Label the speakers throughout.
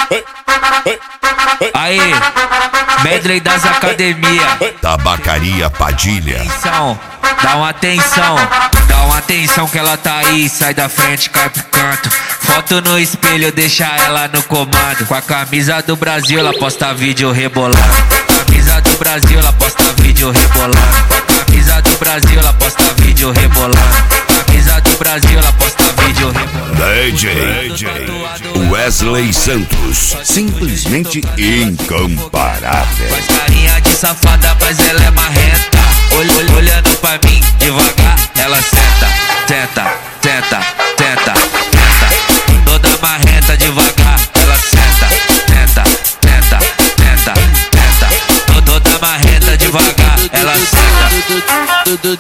Speaker 1: Aí, medley das academias.
Speaker 2: Tabacaria Padilha.
Speaker 1: Atenção, dá uma atenção que ela tá aí. Sai da frente, cai pro canto. Foto no espelho, deixa ela no comando. Com a camisa do Brasil, ela posta vídeo rebolando. Camisa do Brasil, ela posta vídeo rebolando. Camisa do Brasil, ela posta vídeo rebolando. Camisa do Brasil, ela posta vídeo rebolando.
Speaker 2: DJ Wesley Santos, simplesmente incomparável.
Speaker 1: Faz carinha de safada, mas ela é marrenta. Olhando pra mim, devagar, ela senta, tenta, tenta, tenta, tenta. Toda marrenta, devagar, ela senta, tenta, tenta, tenta, tenta. Toda marrenta, devagar, ela senta.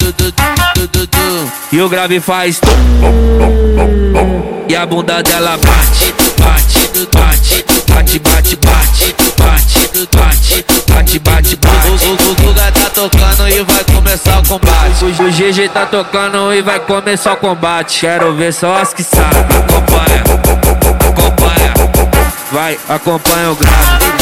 Speaker 1: E o grave faz e a bunda dela bate, bate, bate, bate, bate, bate, bate, bate, bate, bate, bate. O Guga tá tocando e vai começar o combate. O GG tá tocando e vai começar o combate. Quero ver só as que sabem. Acompanha, acompanha, vai, acompanha o grave.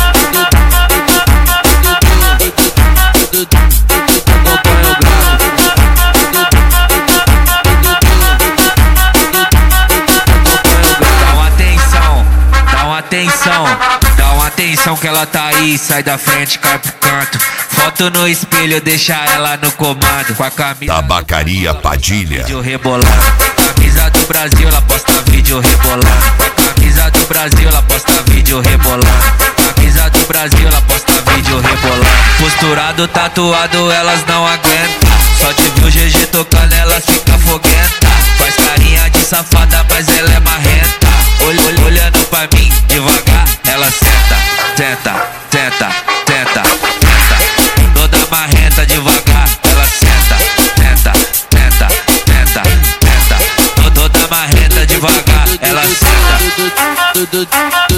Speaker 1: Dá uma atenção que ela tá aí. Sai da frente, cai pro canto. Foto no espelho, deixa ela no comando. Com a camisa
Speaker 2: Tabacaria Padilha.
Speaker 1: Vídeo rebolando. Camisa do Brasil, ela posta vídeo rebolando. Camisa do Brasil, ela posta vídeo rebolando. Camisa do Brasil, ela posta vídeo rebolando. Posturado, tatuado, elas não aguentam. Só de ver o GG tocando, elas ficam foguenta. Faz carinha de safada, mas ela é marrenta. Olhando pra mim, devagar, ela senta, tenta, tenta, tenta, tenta. Toda marrenta, devagar, ela senta, tenta, tenta, tenta, tenta. Toda marrenta, devagar, ela senta.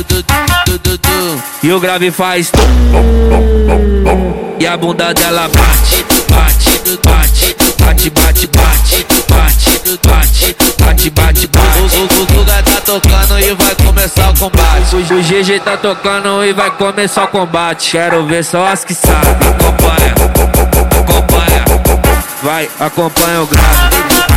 Speaker 1: E o grave faz e a bunda dela bate, bate, bate, bate, bate, bate, bate, bate, bate, bate, bate. O Guga tá tocando e vai começar o combate. O GG tá tocando e vai começar o combate. Quero ver só as que sabem. Acompanha, acompanha, vai, acompanha o grave.